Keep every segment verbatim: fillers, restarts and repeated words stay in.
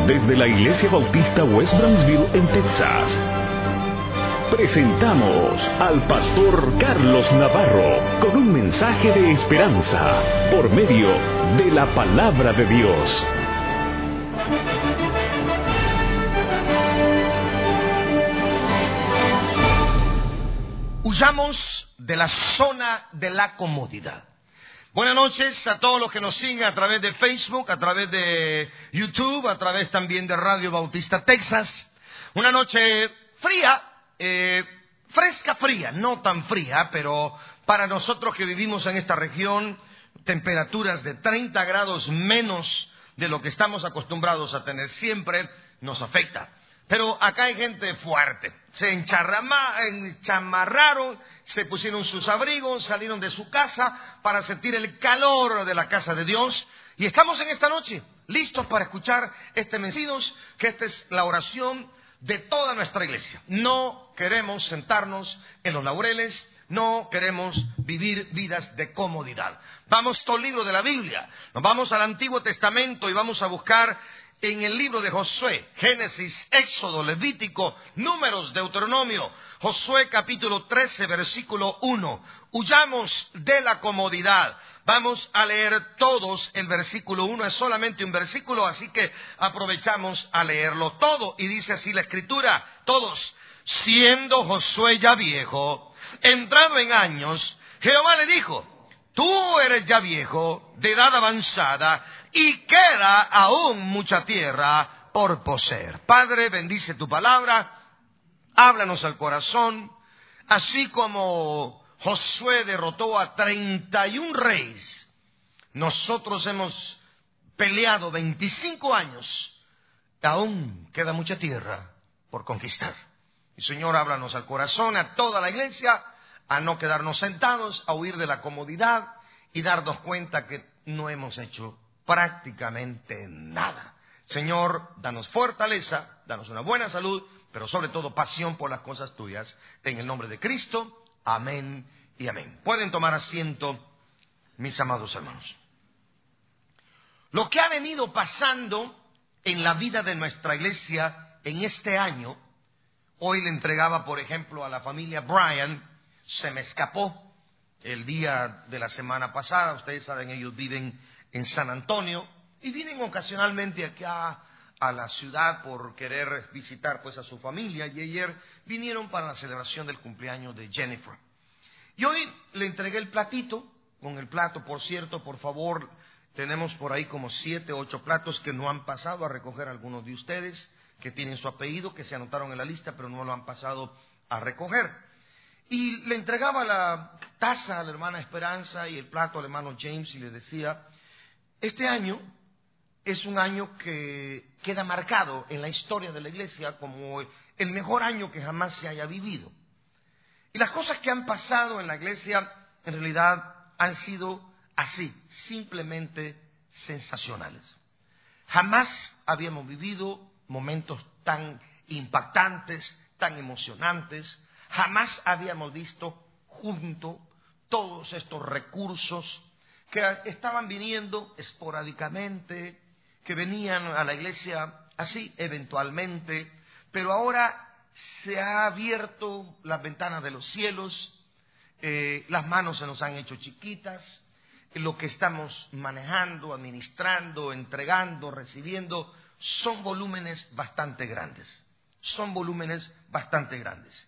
Desde la Iglesia Bautista West Brownsville en Texas, presentamos al pastor Carlos Navarro con un mensaje de esperanza por medio de la palabra de Dios. Huyamos de la zona de la comodidad. Buenas noches a todos los que nos siguen a través de Facebook, a través de YouTube, a través también de Radio Bautista Texas. Una noche fría, eh, fresca fría, no tan fría, pero para nosotros que vivimos en esta región, temperaturas de treinta grados menos de lo que estamos acostumbrados a tener siempre, nos afecta. Pero acá hay gente fuerte, se encharrama, enchamarraron, se pusieron sus abrigos, salieron de su casa para sentir el calor de la casa de Dios. Y estamos en esta noche listos para escuchar este mensaje, que esta es la oración de toda nuestra iglesia. No queremos sentarnos en los laureles, no queremos vivir vidas de comodidad. Vamos al libro de la Biblia, nos vamos al Antiguo Testamento y vamos a buscar en el libro de Josué, Génesis, Éxodo, Levítico, Números, Deuteronomio. Josué capítulo trece, versículo uno. Huyamos de la comodidad. Vamos a leer todos el versículo uno. Es solamente un versículo, así que aprovechamos a leerlo todo. Y dice así la Escritura, todos. Siendo Josué ya viejo, entrado en años, Jehová le dijo: tú eres ya viejo, de edad avanzada, y queda aún mucha tierra por poseer. Padre, bendice tu palabra, háblanos al corazón, así como Josué derrotó a treinta y un reyes. Nosotros hemos peleado veinticinco años, aún queda mucha tierra por conquistar. Y Señor, háblanos al corazón, a toda la iglesia, a no quedarnos sentados, a huir de la comodidad y darnos cuenta que no hemos hecho prácticamente nada. Señor, danos fortaleza, danos una buena salud, pero sobre todo pasión por las cosas tuyas. En el nombre de Cristo, amén y amén. Pueden tomar asiento, mis amados hermanos. Lo que ha venido pasando en la vida de nuestra iglesia en este año, hoy le entregaba, por ejemplo, a la familia Bryan, se me escapó el día de la semana pasada. Ustedes saben, ellos viven en San Antonio y vienen ocasionalmente acá a la ciudad por querer visitar pues a su familia, y ayer vinieron para la celebración del cumpleaños de Jennifer. Y hoy le entregué el platito, con el plato, por cierto, por favor, tenemos por ahí como siete, ocho platos que no han pasado a recoger algunos de ustedes, que tienen su apellido, que se anotaron en la lista, pero no lo han pasado a recoger. Y le entregaba la taza a la hermana Esperanza y el plato al hermano James y le decía: este año es un año que queda marcado en la historia de la iglesia como el mejor año que jamás se haya vivido. Y las cosas que han pasado en la iglesia en realidad han sido así, simplemente sensacionales. Jamás habíamos vivido momentos tan impactantes, tan emocionantes. Jamás habíamos visto juntos todos estos recursos que estaban viniendo esporádicamente, que venían a la iglesia así eventualmente, pero ahora se ha abierto las ventanas de los cielos, eh, las manos se nos han hecho chiquitas, lo que estamos manejando, administrando, entregando, recibiendo, son volúmenes bastante grandes, son volúmenes bastante grandes.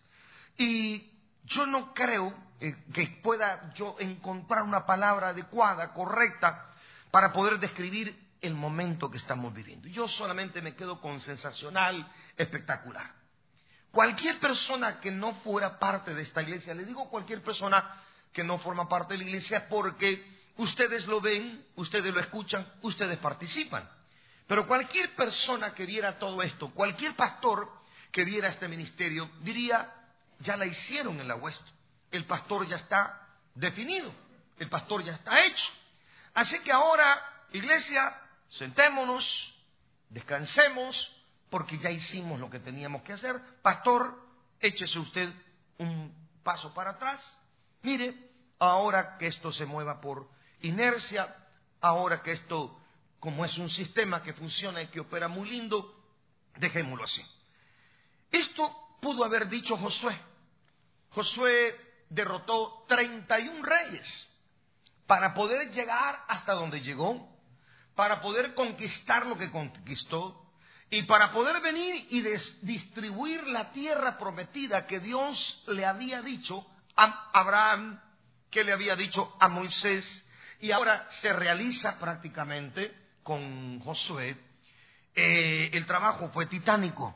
Y yo no creo eh, que pueda yo encontrar una palabra adecuada, correcta, para poder describir el momento que estamos viviendo. Yo solamente me quedo con sensacional, espectacular. Cualquier persona que no fuera parte de esta iglesia, le digo cualquier persona que no forma parte de la iglesia porque ustedes lo ven, ustedes lo escuchan, ustedes participan. Pero cualquier persona que viera todo esto, cualquier pastor que viera este ministerio, diría: ya la hicieron en la West. El pastor ya está definido. El pastor ya está hecho. Así que ahora, iglesia, sentémonos, descansemos, porque ya hicimos lo que teníamos que hacer. Pastor, échese usted un paso para atrás. Mire, ahora que esto se mueva por inercia, ahora que esto como es un sistema que funciona y que opera muy lindo, dejémoslo así. Esto pudo haber dicho Josué. Josué derrotó treinta y un reyes para poder llegar hasta donde llegó, para poder conquistar lo que conquistó y para poder venir y des- distribuir la tierra prometida que Dios le había dicho a Abraham, que le había dicho a Moisés, y ahora se realiza prácticamente con Josué. Eh, el trabajo fue titánico.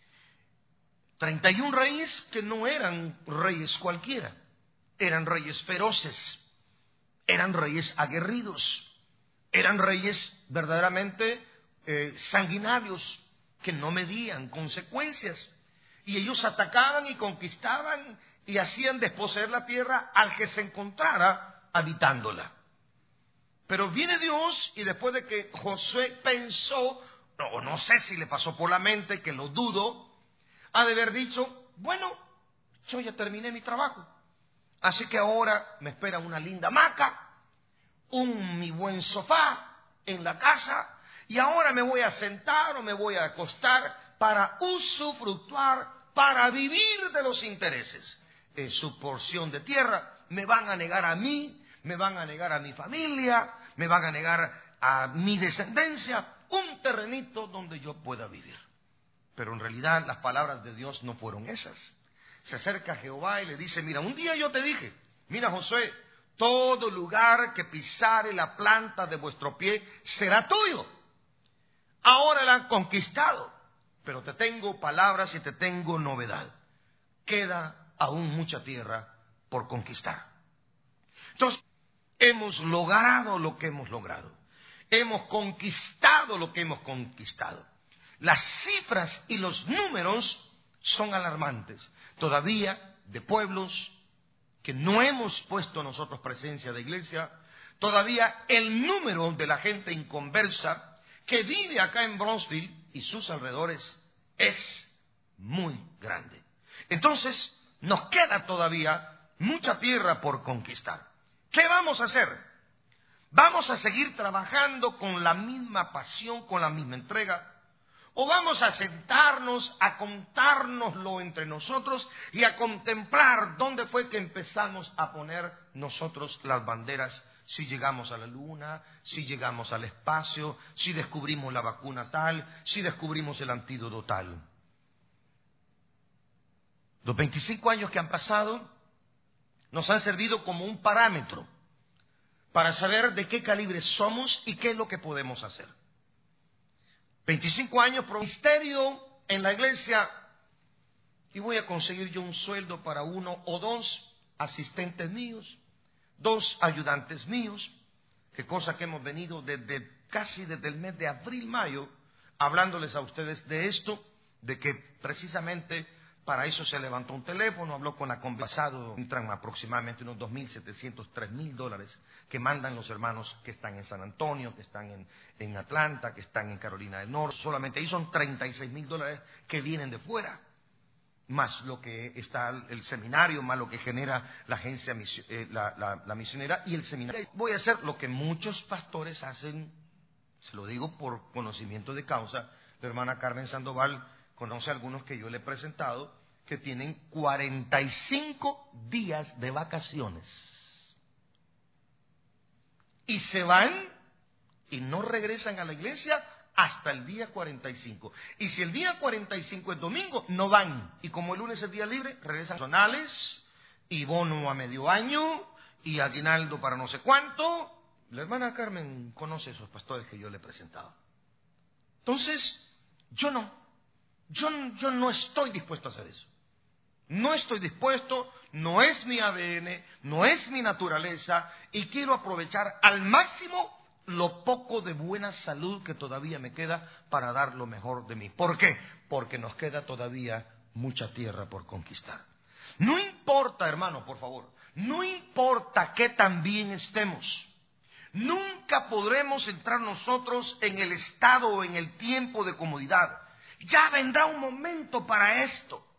treinta y un reyes que no eran reyes cualquiera, eran reyes feroces, eran reyes aguerridos, eran reyes verdaderamente eh, sanguinarios, que no medían consecuencias. Y ellos atacaban y conquistaban y hacían desposeer la tierra al que se encontrara habitándola. Pero viene Dios y después de que Josué pensó, o no sé si le pasó por la mente, que lo dudo, ha de haber dicho, bueno, yo ya terminé mi trabajo, así que ahora me espera una linda hamaca, un mi buen sofá en la casa, y ahora me voy a sentar o me voy a acostar para usufructuar, para vivir de los intereses. En su porción de tierra me van a negar a mí, me van a negar a mi familia, me van a negar a mi descendencia, un terrenito donde yo pueda vivir. Pero en realidad las palabras de Dios no fueron esas. Se acerca a Jehová y le dice, mira, un día yo te dije, mira Josué, todo lugar que pisare la planta de vuestro pie será tuyo. Ahora la han conquistado, pero te tengo palabras y te tengo novedad. Queda aún mucha tierra por conquistar. Entonces, hemos logrado lo que hemos logrado. Hemos conquistado lo que hemos conquistado. Las cifras y los números son alarmantes. Todavía de pueblos que no hemos puesto nosotros presencia de iglesia, todavía el número de la gente inconversa que vive acá en Bronzeville y sus alrededores es muy grande. Entonces, nos queda todavía mucha tierra por conquistar. ¿Qué vamos a hacer? ¿Vamos a seguir trabajando con la misma pasión, con la misma entrega? ¿O vamos a sentarnos a contárnoslo entre nosotros y a contemplar dónde fue que empezamos a poner nosotros las banderas? Si llegamos a la luna, si llegamos al espacio, si descubrimos la vacuna tal, si descubrimos el antídoto tal. Los veinticinco años que han pasado nos han servido como un parámetro para saber de qué calibre somos y qué es lo que podemos hacer. veinticinco años por ministerio en la iglesia y voy a conseguir yo un sueldo para uno o dos asistentes míos, dos ayudantes míos, que cosa que hemos venido desde casi desde el mes de abril, mayo, hablándoles a ustedes de esto, de que precisamente para eso se levantó un teléfono, habló con la conversado, entran aproximadamente unos dos mil setecientos, tres mil dólares que mandan los hermanos que están en San Antonio, que están en, en Atlanta, que están en Carolina del Norte, solamente ahí son treinta y seis mil dólares que vienen de fuera, más lo que está el seminario, más lo que genera la agencia, eh, la, la, la misionera y el seminario. Voy a hacer lo que muchos pastores hacen, se lo digo por conocimiento de causa. La hermana Carmen Sandoval conoce a algunos que yo le he presentado que tienen cuarenta y cinco días de vacaciones y se van y no regresan a la iglesia hasta el día cuarenta y cinco. Y si el día cuarenta y cinco es domingo, no van. Y como el lunes es día libre, regresan personales y bono a medio año y aguinaldo para no sé cuánto. La hermana Carmen conoce a esos pastores que yo le he presentado. Entonces, yo no. Yo, yo no estoy dispuesto a hacer eso. No estoy dispuesto, no es mi A D N, no es mi naturaleza y quiero aprovechar al máximo lo poco de buena salud que todavía me queda para dar lo mejor de mí. ¿Por qué? Porque nos queda todavía mucha tierra por conquistar. No importa, hermano, por favor, no importa qué tan bien estemos. Nunca podremos entrar nosotros en el estado o en el tiempo de comodidad. Ya vendrá un momento para esto.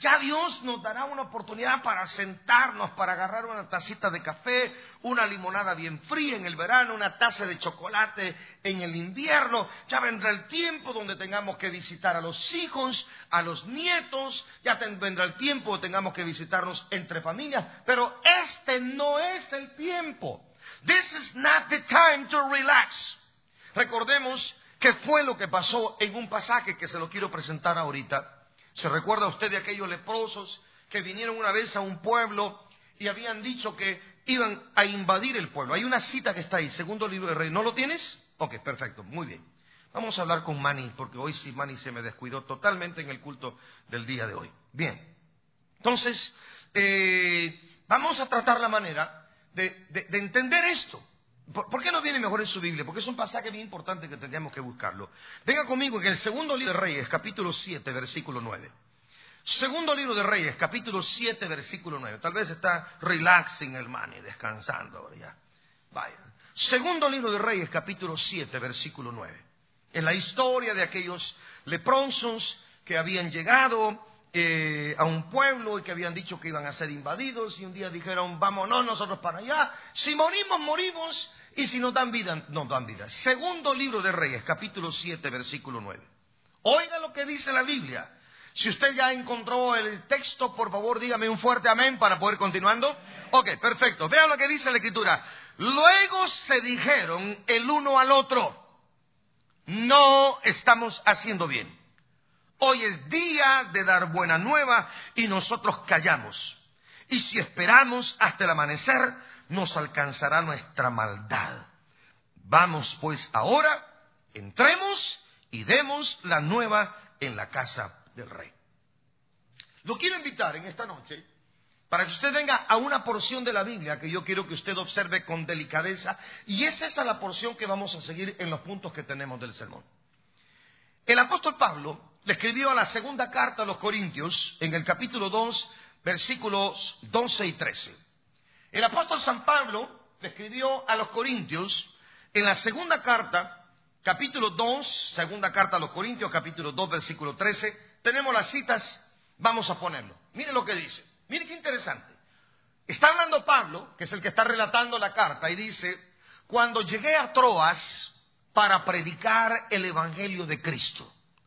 Ya Dios nos dará una oportunidad para sentarnos, para agarrar una tacita de café, una limonada bien fría en el verano, una taza de chocolate en el invierno. Ya vendrá el tiempo donde tengamos que visitar a los hijos, a los nietos. Ya vendrá el tiempo donde tengamos que visitarnos entre familias. Pero este no es el tiempo. This is not the time to relax. Recordemos que fue lo que pasó en un pasaje que se lo quiero presentar ahorita. ¿Se recuerda usted de aquellos leprosos que vinieron una vez a un pueblo y habían dicho que iban a invadir el pueblo? Hay una cita que está ahí, segundo libro de Reyes. ¿No lo tienes? Ok, perfecto, muy bien. Vamos a hablar con Manny, porque hoy sí Manny se me descuidó totalmente en el culto del día de hoy. Bien, entonces, eh, vamos a tratar la manera de, de, de entender esto. ¿Por, ¿Por qué no viene mejor en su Biblia? Porque es un pasaje bien importante que tendríamos que buscarlo. Venga conmigo en el segundo libro de Reyes, capítulo siete, versículo nueve. Segundo libro de Reyes, capítulo siete, versículo nueve. Tal vez está relaxing el Manny, descansando ahora ya. Vaya. Segundo libro de Reyes, capítulo siete, versículo nueve. En la historia de aquellos leprosos que habían llegado eh, a un pueblo y que habían dicho que iban a ser invadidos, y un día dijeron, vámonos nosotros para allá, si morimos, morimos, y si nos dan vida, nos dan vida. Segundo libro de Reyes, capítulo siete, versículo nueve. Oiga lo que dice la Biblia. Si usted ya encontró el texto, por favor dígame un fuerte amén para poder continuando. Ok, perfecto. Vean lo que dice la Escritura. Luego se dijeron el uno al otro, no estamos haciendo bien. Hoy es día de dar buena nueva y nosotros callamos. Y si esperamos hasta el amanecer, nos alcanzará nuestra maldad. Vamos pues ahora, entremos y demos la nueva en la casa del rey. Lo quiero invitar en esta noche para que usted venga a una porción de la Biblia que yo quiero que usted observe con delicadeza, y es esa la porción que vamos a seguir en los puntos que tenemos del sermón. El apóstol Pablo le escribió a la segunda carta a los Corintios en el capítulo dos, versículos doce y trece. El apóstol San Pablo le escribió a los Corintios en la segunda carta, capítulo dos, segunda carta a los Corintios, capítulo dos, versículo trece. Tenemos las citas, vamos a ponerlo. Mire lo que dice, mire qué interesante. Está hablando Pablo, que es el que está relatando la carta, y dice, cuando llegué a Troas para predicar el evangelio de Cristo,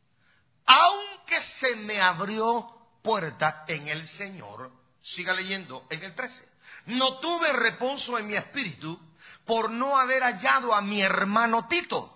aunque se me abrió puerta en el Señor, siga leyendo en el trece, no tuve reposo en mi espíritu por no haber hallado a mi hermano Tito.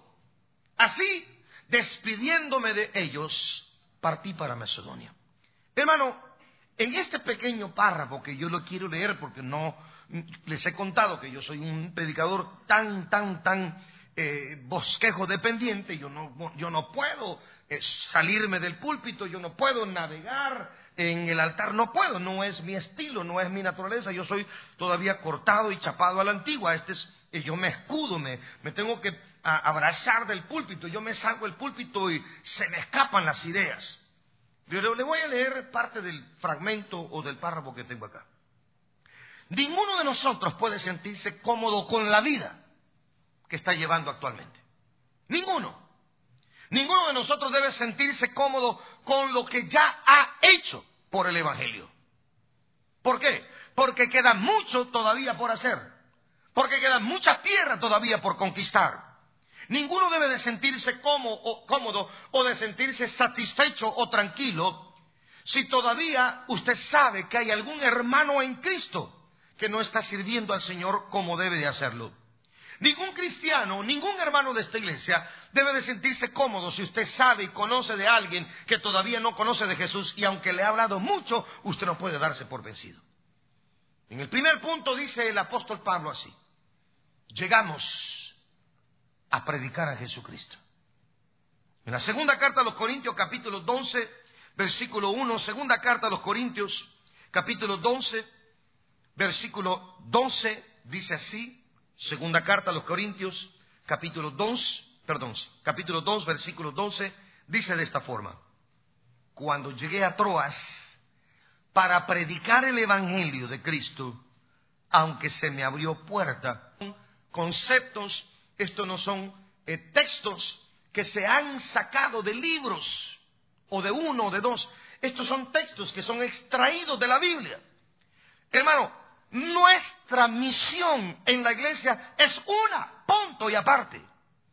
Así, despidiéndome de ellos, partí para Macedonia. Hermano, en este pequeño párrafo que yo lo quiero leer, porque no les he contado que yo soy un predicador tan, tan, tan eh, bosquejo dependiente, yo no, yo no puedo eh, salirme del púlpito, yo no puedo navegar en el altar, no puedo, no es mi estilo, no es mi naturaleza, yo soy todavía cortado y chapado a la antigua. Este es, eh, yo me escudo, me, me tengo que a, abrazar del púlpito, yo me salgo del púlpito y se me escapan las ideas. Yo le voy a leer parte del fragmento o del párrafo que tengo acá. Ninguno de nosotros puede sentirse cómodo con la vida que está llevando actualmente. Ninguno. Ninguno de nosotros debe sentirse cómodo con lo que ya ha hecho por el Evangelio. ¿Por qué? Porque queda mucho todavía por hacer. Porque queda mucha tierra todavía por conquistar. Ninguno debe de sentirse cómodo o, cómodo o de sentirse satisfecho o tranquilo si todavía usted sabe que hay algún hermano en Cristo que no está sirviendo al Señor como debe de hacerlo. Ningún cristiano, ningún hermano de esta iglesia debe de sentirse cómodo si usted sabe y conoce de alguien que todavía no conoce de Jesús, y aunque le ha hablado mucho, usted no puede darse por vencido. En el primer punto dice el apóstol Pablo así: llegamos a predicar a Jesucristo. En la segunda carta a los Corintios, capítulo doce, versículo uno, segunda carta a los Corintios, capítulo doce, versículo doce, dice así. Segunda carta a los Corintios, capítulo dos, perdón, capítulo dos, versículo doce, dice de esta forma: cuando llegué a Troas para predicar el evangelio de Cristo, aunque se me abrió puerta. Conceptos, estos no son eh, textos que se han sacado de libros o de uno o de dos. Estos son textos que son extraídos de la Biblia. Hermano, nuestra misión en la iglesia es una, punto y aparte.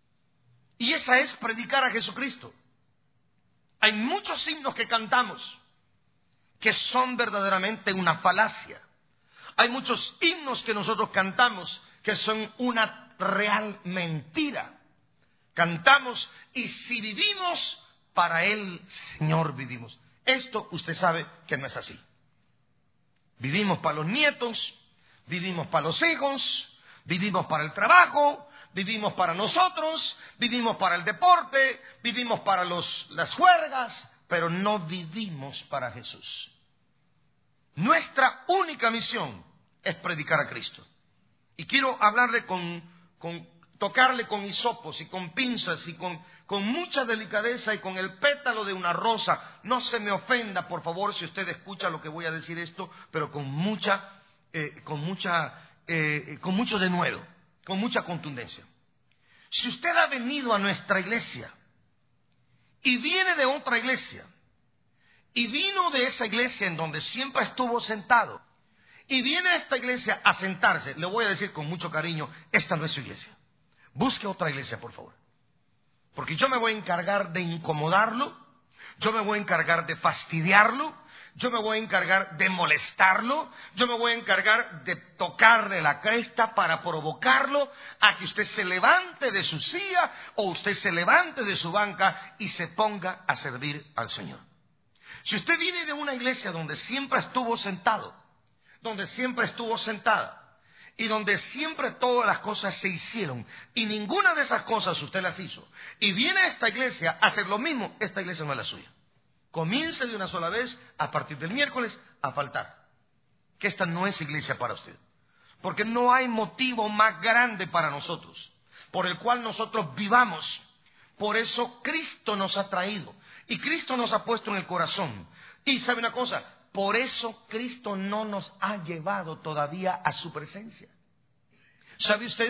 Y esa es predicar a Jesucristo. Hay muchos himnos que cantamos que son verdaderamente una falacia. Hay muchos himnos que nosotros cantamos que son una real mentira. Cantamos y si vivimos, para el Señor vivimos. Esto usted sabe que no es así. Vivimos para los nietos, vivimos para los hijos, vivimos para el trabajo, vivimos para nosotros, vivimos para el deporte, vivimos para los, las juergas, pero no vivimos para Jesús. Nuestra única misión es predicar a Cristo. Y quiero hablarle con, con tocarle con hisopos y con pinzas y con, con mucha delicadeza y con el pétalo de una rosa. No se me ofenda, por favor, si usted escucha lo que voy a decir esto, pero con mucha, eh, con mucha, eh, con mucho denuedo, con mucha contundencia. Si usted ha venido a nuestra iglesia y viene de otra iglesia y vino de esa iglesia en donde siempre estuvo sentado y viene a esta iglesia a sentarse, le voy a decir con mucho cariño, esta no es su iglesia. Busque otra iglesia, por favor. Porque yo me voy a encargar de incomodarlo, yo me voy a encargar de fastidiarlo, yo me voy a encargar de molestarlo, yo me voy a encargar de tocarle la cresta para provocarlo a que usted se levante de su silla o usted se levante de su banca y se ponga a servir al Señor. Si usted viene de una iglesia donde siempre estuvo sentado, donde siempre estuvo sentada, y donde siempre todas las cosas se hicieron, y ninguna de esas cosas usted las hizo, y viene a esta iglesia a hacer lo mismo, esta iglesia no es la suya. Comience de una sola vez, a partir del miércoles, a faltar. Que esta no es iglesia para usted. Porque no hay motivo más grande para nosotros, por el cual nosotros vivamos. Por eso Cristo nos ha traído, y Cristo nos ha puesto en el corazón. Y ¿sabe una cosa? Por eso Cristo no nos ha llevado todavía a su presencia. ¿Sabe usted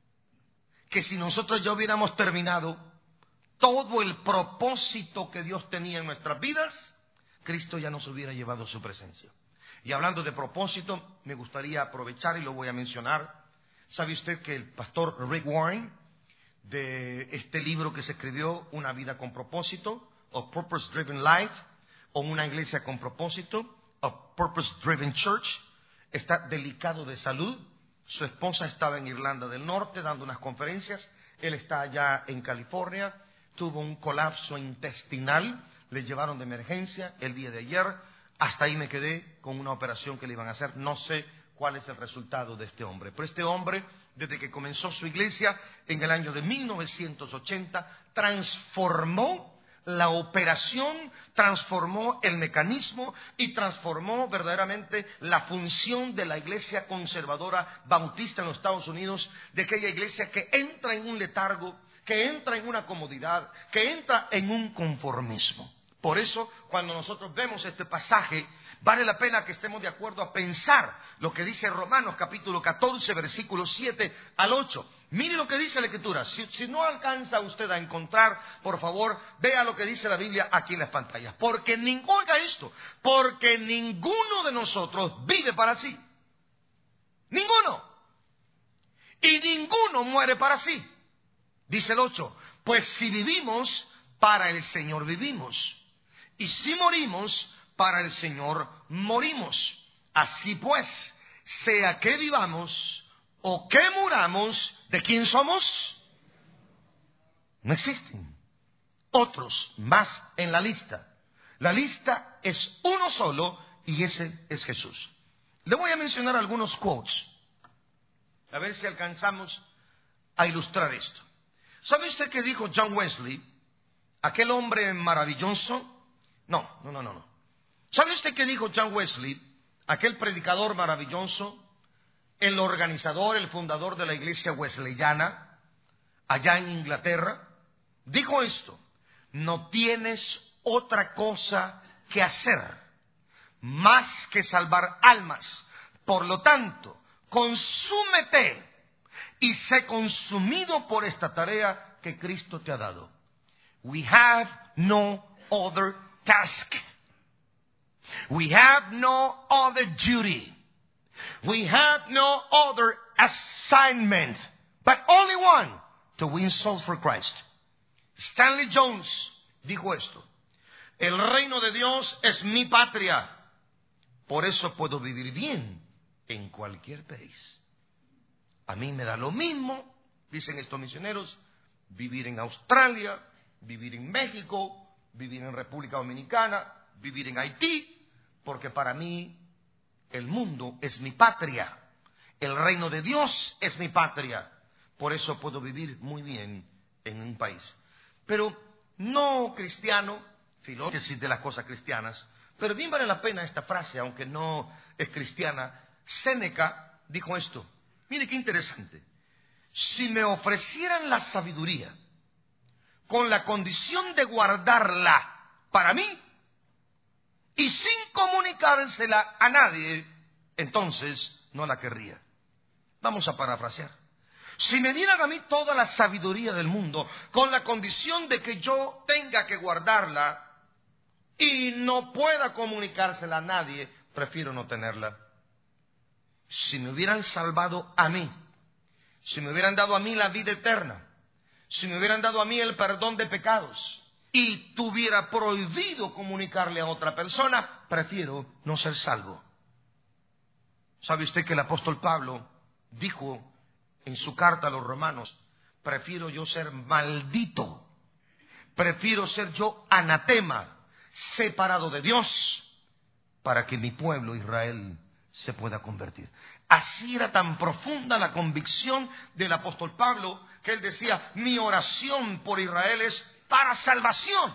que si nosotros ya hubiéramos terminado todo el propósito que Dios tenía en nuestras vidas, Cristo ya nos hubiera llevado a su presencia? Y hablando de propósito, me gustaría aprovechar y lo voy a mencionar. ¿Sabe usted que el pastor Rick Warren, de este libro que se escribió, Una vida con propósito, o Purpose Driven Life, o una iglesia con propósito, a Purpose Driven Church, está delicado de salud? Su esposa estaba en Irlanda del Norte dando unas conferencias, él está allá en California, tuvo un colapso intestinal, le llevaron de emergencia el día de ayer, hasta ahí me quedé con una operación que le iban a hacer, no sé cuál es el resultado de este hombre, pero este hombre, desde que comenzó su iglesia en el año de mil novecientos ochenta, transformó la operación, transformó el mecanismo y transformó verdaderamente la función de la iglesia conservadora bautista en los Estados Unidos, de aquella iglesia que entra en un letargo, que entra en una comodidad, que entra en un conformismo. Por eso, cuando nosotros vemos este pasaje, vale la pena que estemos de acuerdo a pensar lo que dice Romanos capítulo catorce, versículos siete al ocho. Mire lo que dice la Escritura. Si, si no alcanza usted a encontrar, por favor, vea lo que dice la Biblia aquí en las pantallas. Porque ningún, oiga esto, porque ninguno de nosotros vive para sí. Ninguno. Y ninguno muere para sí. Dice el ocho, pues si vivimos, para el Señor vivimos. Y si morimos, para el Señor morimos. Así pues, sea que vivamos o que muramos, ¿de quién somos? No existen otros más en la lista. La lista es uno solo y ese es Jesús. Le voy a mencionar algunos quotes, a ver si alcanzamos a ilustrar esto. ¿Sabe usted qué dijo John Wesley? Aquel hombre maravilloso. No, no, no, no, no. ¿Sabe usted qué dijo John Wesley? Aquel predicador maravilloso, el organizador, el fundador de la iglesia wesleyana, allá en Inglaterra. Dijo esto: no tienes otra cosa que hacer más que salvar almas. Por lo tanto, consúmete y sé consumido por esta tarea que Cristo te ha dado. We have no other task. We have no other duty. We have no other assignment, but only one, to win souls for Christ. Stanley Jones dijo esto: el reino de Dios es mi patria, por eso puedo vivir bien en cualquier país. A mí me da lo mismo, dicen estos misioneros, vivir en Australia, vivir en México, vivir en República Dominicana, vivir en Haití, porque para mí el mundo es mi patria, el reino de Dios es mi patria, por eso puedo vivir muy bien en un país. Pero no cristiano, filósofo de las cosas cristianas, pero bien vale la pena esta frase, aunque no es cristiana. Séneca dijo esto, mire qué interesante: si me ofrecieran la sabiduría con la condición de guardarla para mí y sin comunicársela a nadie, entonces no la querría. Vamos a parafrasear. Si me dieran a mí toda la sabiduría del mundo con la condición de que yo tenga que guardarla y no pueda comunicársela a nadie, prefiero no tenerla. Si me hubieran salvado a mí, si me hubieran dado a mí la vida eterna, si me hubieran dado a mí el perdón de pecados y tuviera prohibido comunicarle a otra persona, prefiero no ser salvo. ¿Sabe usted que el apóstol Pablo dijo en su carta a los romanos: prefiero yo ser maldito, prefiero ser yo anatema, separado de Dios, para que mi pueblo Israel se pueda convertir? Así era tan profunda la convicción del apóstol Pablo, que él decía: mi oración por Israel es para salvación.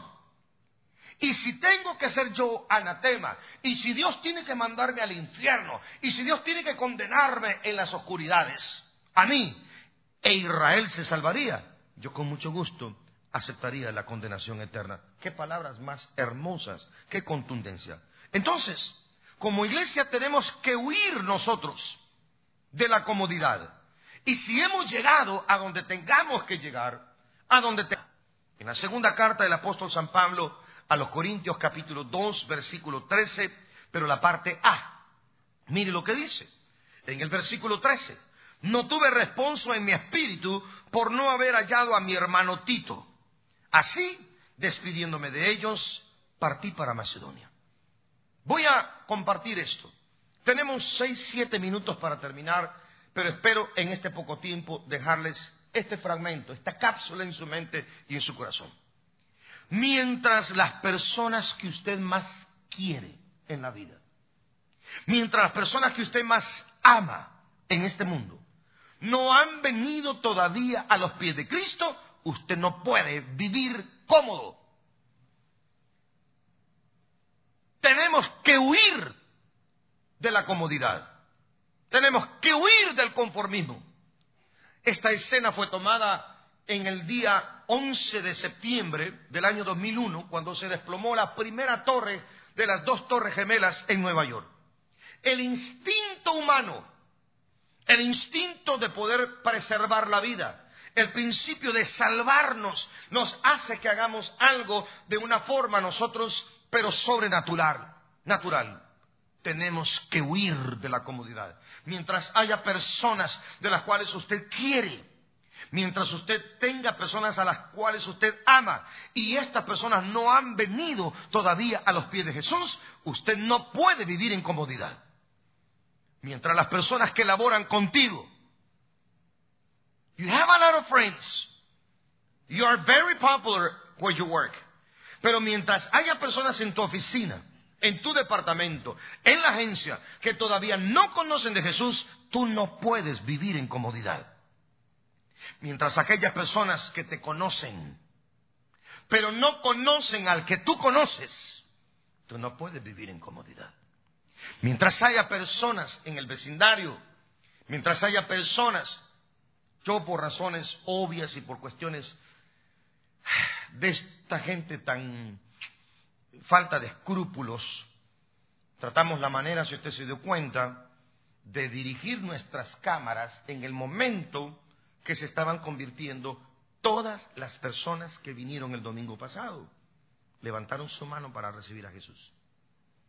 Y si tengo que ser yo anatema, y si Dios tiene que mandarme al infierno, y si Dios tiene que condenarme en las oscuridades, a mí, e Israel se salvaría, yo con mucho gusto aceptaría la condenación eterna. Qué palabras más hermosas, qué contundencia. Entonces, como iglesia tenemos que huir nosotros de la comodidad. Y si hemos llegado a donde tengamos que llegar, a donde te... En la segunda carta del apóstol San Pablo a los Corintios, capítulo dos, versículo trece, pero la parte A, mire lo que dice. En el versículo trece: no tuve responso en mi espíritu por no haber hallado a mi hermano Tito. Así, despidiéndome de ellos, partí para Macedonia. Voy a compartir esto. Tenemos seis, siete minutos para terminar, pero espero en este poco tiempo dejarles este fragmento, esta cápsula en su mente y en su corazón. Mientras las personas que usted más quiere en la vida, mientras las personas que usted más ama en este mundo, no han venido todavía a los pies de Cristo, usted no puede vivir cómodo. Tenemos que huir de la comodidad. Tenemos que huir del conformismo. Esta escena fue tomada en el día once de septiembre del año dos mil uno, cuando se desplomó la primera torre de las dos torres gemelas en Nueva York. El instinto humano, el instinto de poder preservar la vida, el principio de salvarnos, nos hace que hagamos algo de una forma nosotros, pero sobrenatural, natural. Tenemos que huir de la comodidad. Mientras haya personas de las cuales usted quiere, mientras usted tenga personas a las cuales usted ama, y estas personas no han venido todavía a los pies de Jesús, usted no puede vivir en comodidad. Mientras las personas que laboran contigo, you have a lot of friends, you are very popular where you work, pero mientras haya personas en tu oficina, en tu departamento, en la agencia, que todavía no conocen de Jesús, tú no puedes vivir en comodidad. Mientras aquellas personas que te conocen, pero no conocen al que tú conoces, tú no puedes vivir en comodidad. Mientras haya personas en el vecindario, mientras haya personas, yo por razones obvias y por cuestiones de esta gente tan falta de escrúpulos, tratamos la manera, si usted se dio cuenta, de dirigir nuestras cámaras en el momento que se estaban convirtiendo todas las personas que vinieron el domingo pasado. Levantaron su mano para recibir a Jesús.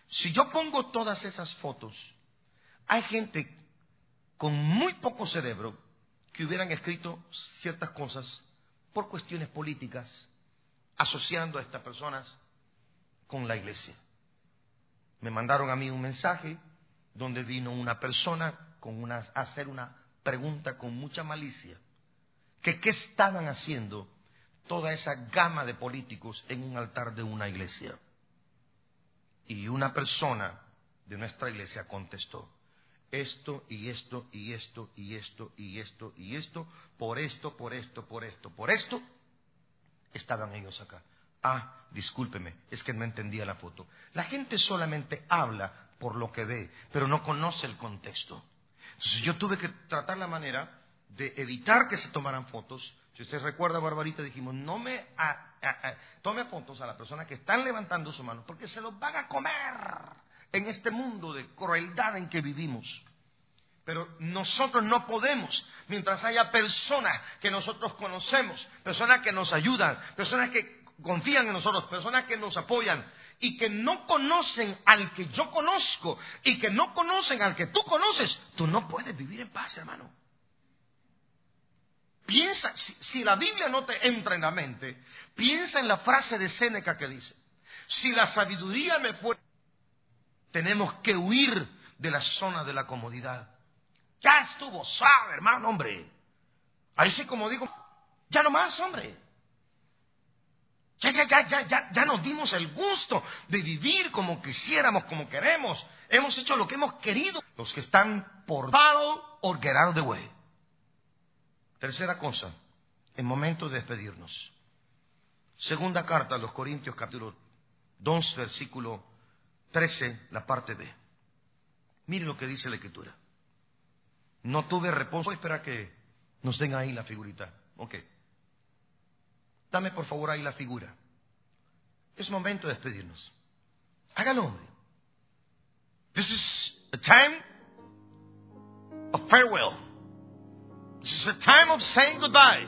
Si yo pongo todas esas fotos, hay gente con muy poco cerebro que hubieran escrito ciertas cosas por cuestiones políticas, asociando a estas personas con la iglesia. Me mandaron a mí un mensaje donde vino una persona con una, a hacer una pregunta con mucha malicia, que qué estaban haciendo toda esa gama de políticos en un altar de una iglesia. Y una persona de nuestra iglesia contestó: esto y esto y esto y esto y esto y esto, por esto, por esto, por esto, por esto, estaban ellos acá. Ah, discúlpeme, es que no entendía la foto. La gente solamente habla por lo que ve, pero no conoce el contexto. Entonces yo tuve que tratar la manera de evitar que se tomaran fotos. Si usted recuerda, Barbarita, dijimos, no me a, a, a, tome fotos a las personas que están levantando su mano, porque se los van a comer en este mundo de crueldad en que vivimos. Pero nosotros no podemos, mientras haya personas que nosotros conocemos, personas que nos ayudan, personas que confían en nosotros, personas que nos apoyan y que no conocen al que yo conozco y que no conocen al que tú conoces, tú no puedes vivir en paz, hermano. Piensa, si, si la Biblia no te entra en la mente, piensa en la frase de Séneca que dice: si la sabiduría me fuera, tenemos que huir de la zona de la comodidad. Ya estuvo suave, hermano, hombre. Ahí sí, como digo, ya no más, hombre. Ya, ya, ya, ya, ya, ya nos dimos el gusto de vivir como quisiéramos, como queremos. Hemos hecho lo que hemos querido. Los que están por battle or get out of the way. Tercera cosa, en momento de despedirnos. Segunda carta a los Corintios, capítulo dos, versículo trece, la parte B. Mire lo que dice la Escritura. No tuve reposo. Espera que nos den ahí la figurita. Ok. Dame por favor ahí la figura. Es momento de despedirnos. Hágalo, hombre. This is a time of farewell. This is a time of saying goodbye.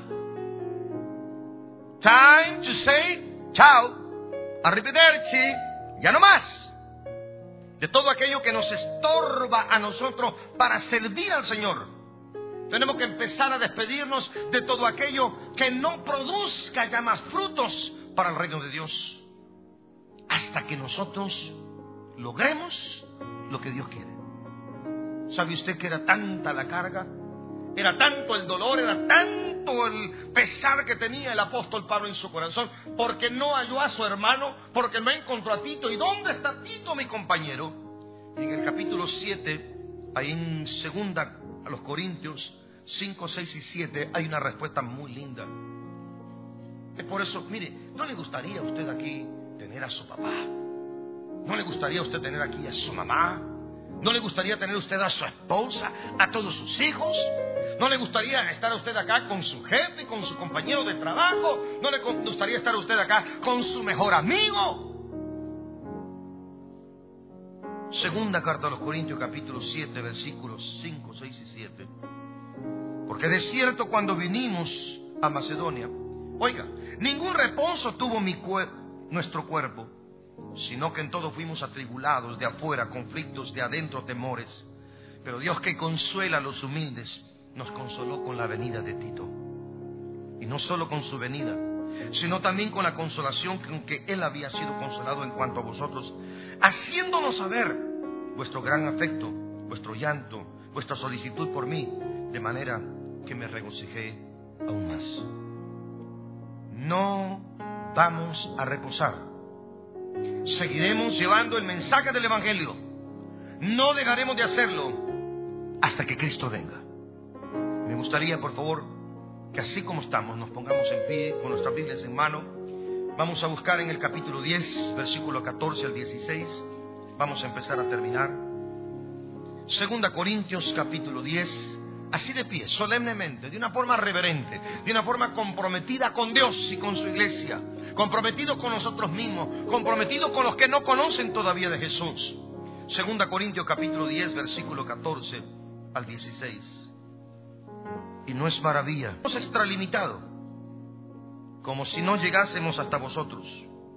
Time to say chao. Arrivederci. Ya no más. De todo aquello que nos estorba a nosotros para servir al Señor. Tenemos que empezar a despedirnos de todo aquello que no produzca ya más frutos para el reino de Dios. Hasta que nosotros logremos lo que Dios quiere. ¿Sabe usted que era tanta la carga? Era tanto el dolor, era tanto el pesar que tenía el apóstol Pablo en su corazón, porque no halló a su hermano, porque no encontró a Tito. ¿Y dónde está Tito, mi compañero? Y en el capítulo siete, ahí en segunda a los Corintios cinco, seis y siete, hay una respuesta muy linda. Es por eso, mire, ¿no le gustaría a usted aquí tener a su papá? ¿No le gustaría a usted tener aquí a su mamá? ¿No le gustaría tener usted a su esposa, a todos sus hijos? ¿No le gustaría estar usted acá con su jefe, con su compañero de trabajo? ¿No le gustaría estar usted acá con su mejor amigo? Segunda carta a los Corintios, capítulo siete, versículos cinco, seis y siete. Porque de cierto, cuando vinimos a Macedonia, oiga, ningún reposo tuvo mi cuer- nuestro cuerpo, sino que en todo fuimos atribulados, de afuera conflictos, de adentro temores. Pero Dios, que consuela a los humildes, nos consoló con la venida de Tito. Y no solo con su venida, sino también con la consolación con que él había sido consolado en cuanto a vosotros, haciéndonos saber vuestro gran afecto, vuestro llanto, vuestra solicitud por mí, de manera que me regocijé aún más. No vamos a reposar. Seguiremos llevando el mensaje del Evangelio. No dejaremos de hacerlo hasta que Cristo venga. Me gustaría, por favor, que así como estamos, nos pongamos en pie con nuestras Biblias en mano. Vamos a buscar en el capítulo diez, versículo catorce al dieciséis. Vamos a empezar a terminar. Segunda Corintios, capítulo diez. Así de pie, solemnemente, de una forma reverente, de una forma comprometida con Dios y con su iglesia, comprometido con nosotros mismos, comprometido con los que no conocen todavía de Jesús. Segunda Corintios capítulo diez, versículo catorce al dieciséis. Y no es maravilla, hemos extralimitado, como si no llegásemos hasta vosotros.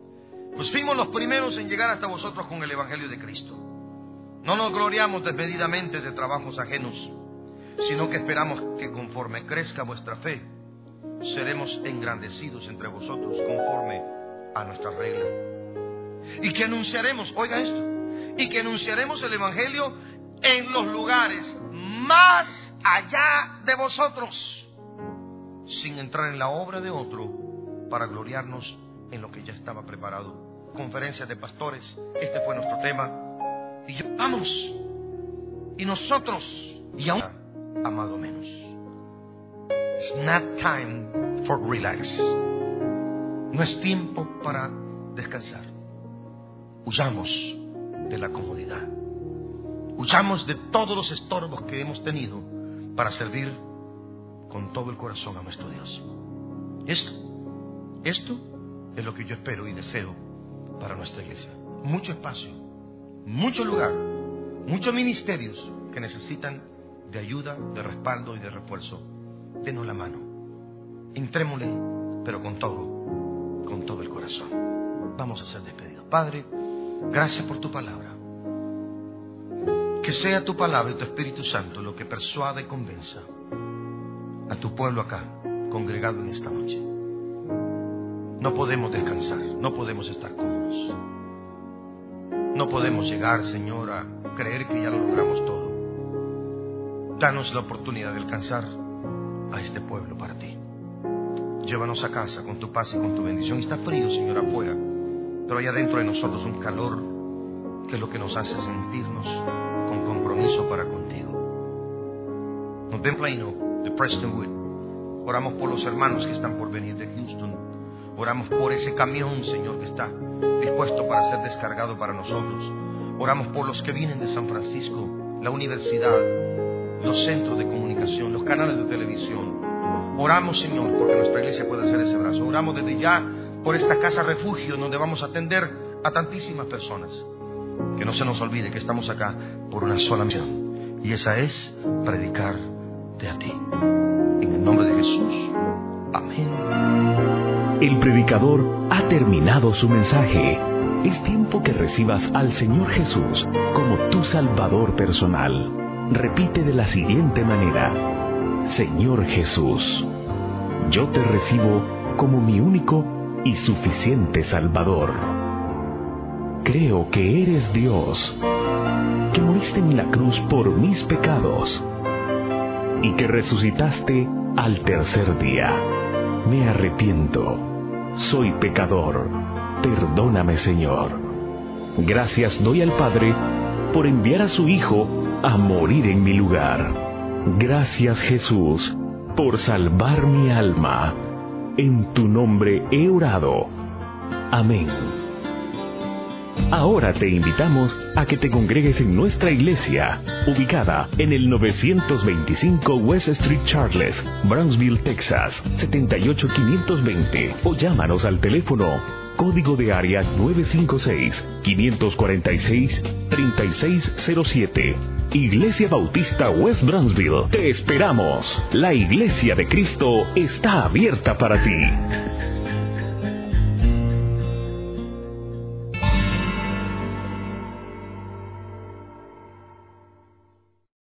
pues fuimos los primeros en llegar hasta vosotros con el Evangelio de Cristo. No nos gloriamos desmedidamente de trabajos ajenos, sino que esperamos que conforme crezca vuestra fe, seremos engrandecidos entre vosotros conforme a nuestra regla. Y que anunciaremos, oiga esto, y que anunciaremos el Evangelio en los lugares más allá de vosotros, sin entrar en la obra de otro, para gloriarnos en lo que ya estaba preparado. Conferencias de pastores, este fue nuestro tema. Y yo, vamos, y nosotros, y aún, amado menos. It's not time for relax. No es tiempo para descansar. Huyamos de la comodidad. Huyamos de todos los estorbos que hemos tenido para servir con todo el corazón a nuestro Dios. Esto, esto es lo que yo espero y deseo para nuestra iglesia. Mucho espacio, mucho lugar, muchos ministerios que necesitan de ayuda, de respaldo y de refuerzo. Denos la mano. Entrémosle, pero con todo, con todo el corazón. Vamos a ser despedidos. Padre, gracias por tu palabra. Que sea tu palabra y tu Espíritu Santo lo que persuada y convenza a tu pueblo acá, congregado en esta noche. No podemos descansar, no podemos estar cómodos. No podemos llegar, Señor, a creer que ya lo logramos todo. Danos la oportunidad de alcanzar a este pueblo para ti. Llévanos a casa con tu paz y con tu bendición. Está frío, Señor, afuera, pero hay adentro de nosotros un calor que es lo que nos hace sentirnos con compromiso para contigo. Nos ven pleno de Prestonwood. Oramos por los hermanos que están por venir de Houston. Oramos por ese camión, Señor, que está dispuesto para ser descargado para nosotros. Oramos por los que vienen de San Francisco, la universidad, los centros de comunicación, los canales de televisión. Oramos, Señor, porque nuestra iglesia pueda hacer ese brazo. Oramos desde ya por esta casa refugio donde vamos a atender a tantísimas personas. Que no se nos olvide que estamos acá por una sola misión, y esa es predicarte a ti. En el nombre de Jesús. Amén. El predicador ha terminado su mensaje. Es tiempo que recibas al Señor Jesús como tu Salvador personal. Repite de la siguiente manera: Señor Jesús, yo te recibo como mi único y suficiente Salvador. Creo que eres Dios, que moriste en la cruz por mis pecados y que resucitaste al tercer día. Me arrepiento, soy pecador, perdóname, Señor. Gracias doy al Padre por enviar a su Hijo a morir en mi lugar. Gracias, Jesús, por salvar mi alma. En tu nombre he orado. Amén. Ahora te invitamos a que te congregues en nuestra iglesia, ubicada en el novecientos veinticinco West Street Charles, Brownsville, Texas, setenta y ocho quinientos veinte, o llámanos al teléfono código de área nueve cinco seis, quinientos cuarenta y seis, treinta y seis cero siete. Iglesia Bautista West Brownsville. Te esperamos. La Iglesia de Cristo está abierta para ti.